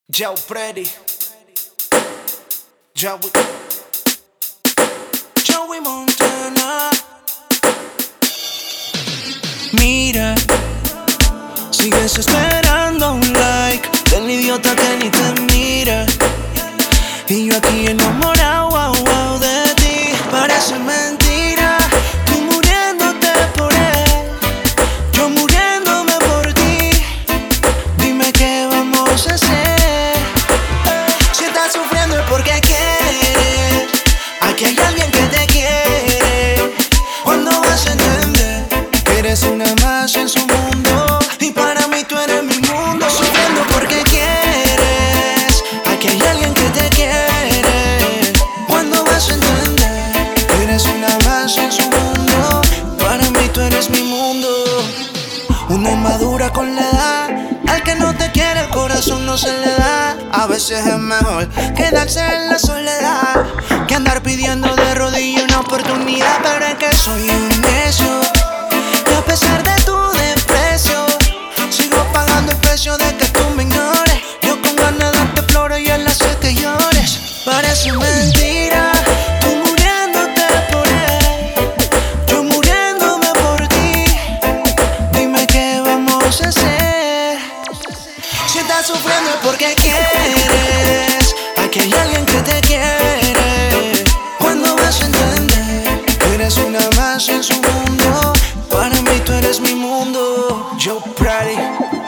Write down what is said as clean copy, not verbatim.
Joe Pretty, Joey, Joey Montana. Mira, sigues esperando un like del idiota que ni te mira. Y yo aquí enamorado, wow, wow, de ti. Parece mentira, tú muriéndote por él, yo muriéndome por ti. Dime qué vamos a hacer. Si estás sufriendo es porque quieres. Aquí hay alguien que te quiere. ¿Cuándo vas a entender que eres una más en su mundo? Y para mí tú eres mi mundo. Sufriendo porque quieres. Aquí hay alguien que te quiere. ¿Cuándo vas a entender que eres una más en su mundo? Para mí tú eres mi mundo. Una inmadura con la edad. Al que no te quiere el corazón no se le da. A veces es mejor quedarse en la soledad que andar pidiendo de rodillas una oportunidad. Pero es que soy un necio y a pesar de tu desprecio sigo pagando el precio de que tú me ignores. Yo con ganas de darte flores y él hace que llores. Parece mentira, tú muriéndote por él, yo muriéndome por ti. Dime qué vamos a hacer. Si estás sufriendo es porque quieres. Aquí hay alguien que te quiere. ¿Cuándo vas a entender que eres una más en su mundo? Para mí tú eres mi mundo. Joe Pretty.